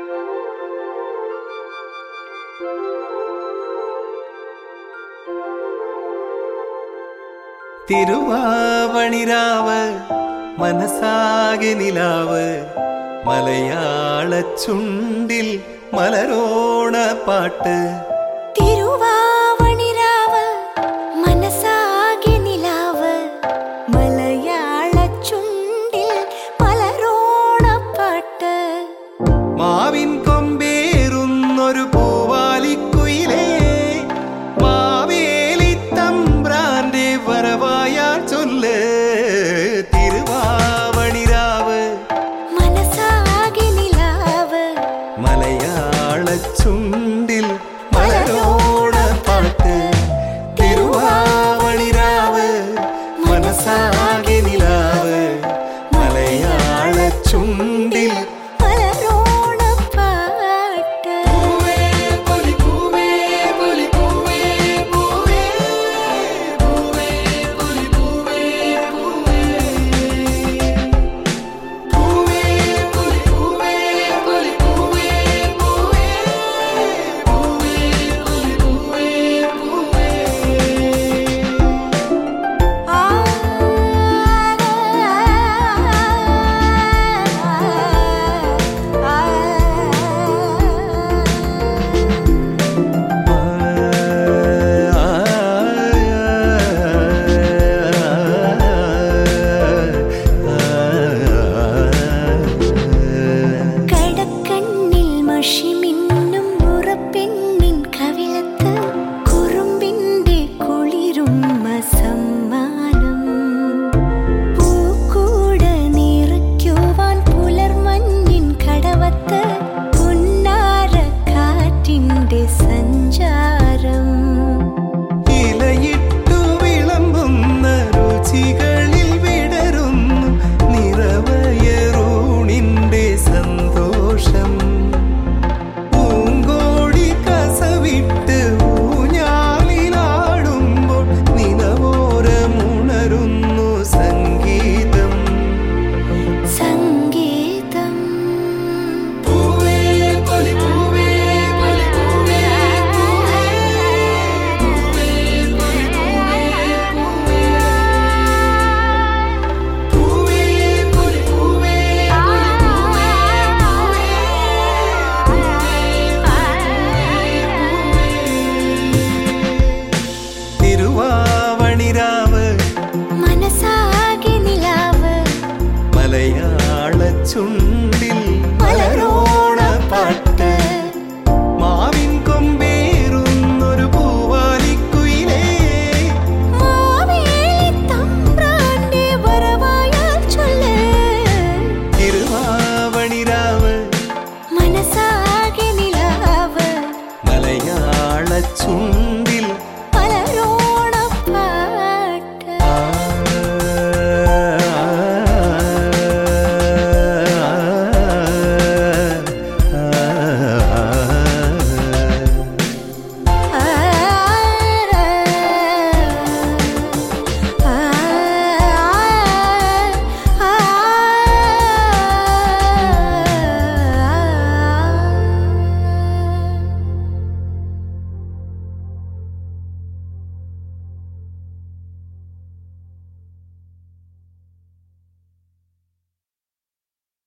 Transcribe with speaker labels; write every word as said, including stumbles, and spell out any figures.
Speaker 1: തിരുവാവണിരാവ് മനസാകെ നിലാവ് മലയാള ചുണ്ടിൽ മലരോണ പാട്ട്.
Speaker 2: തിരുവാവണിരാവ് മനസാകെ നിലാവ് മലയാള ചുണ്ടിൽ മലരോണ പാട്ട്.
Speaker 1: മാവിൻ കൊമ്പേറുന്നൊരു പൂവാലിക്കുയിലേ മാവേലി തമ്പ്രാന്റെ വരവായാൽ ചൊല്ല്. തിരുവാവണിരാവ്
Speaker 2: മനസാകെ നിലാവ്
Speaker 1: മലയാള ചുണ്ടിൽ മലരോണ പാട്ട്. തിരുവാവണിരാവ് മനസാകെ നിലാവ് മലയാള ചുണ്ടിൽ
Speaker 2: മലരോണ പാട്ട്.
Speaker 1: പൂവേ പൊലി പൂവേ പൊലി പൂവേ പൂവേ പൂവേ പൊലി പൂവേ പൂവേ പൂവേ പൊലി പൂവേ പൊലി പൂവേ പൂവേ പൂവേ പൊലി പൂവേ പൂവേ.
Speaker 2: ആ കടക്കണ്ണിൽ മഷിമിന്നും മുറപ്പെണ്ണിൻ കവിളത്ത് കുറുമ്പിന്റെ കുളിരുമ്മ സമ്മാനം. പൂക്കൂട നിറയ്ക്കുവാൻ പുലർമഞ്ഞിൻ കടവത്ത് പുന്നാര കാറ്റിന്റെ സഞ്ചാരം.
Speaker 1: ഇലയിട്ടു വിളമ്പുന്ന രുചികളിൽ വിടരുന്നു നിറവയറൂണിന്റെ സന്തോഷം. പൂങ്കോടി കസവിട്ട് ഊഞ്ഞാലിലാടുമ്പോൾ നിലവോരമുണരുന്നു സംഗീതം.
Speaker 2: സംഗീതം.
Speaker 1: പൂവേ പൊലി പൂവേ പൊലി പൂവേ പൂവേ പൂവേ പൊലി പൂവേ പൂവേ പൂവേ പൊലി പൂവേ തിരുവാവണിരാവ്
Speaker 2: മനസാകെ നിലാവ്
Speaker 1: മലയാള ചുണ്ടിൽ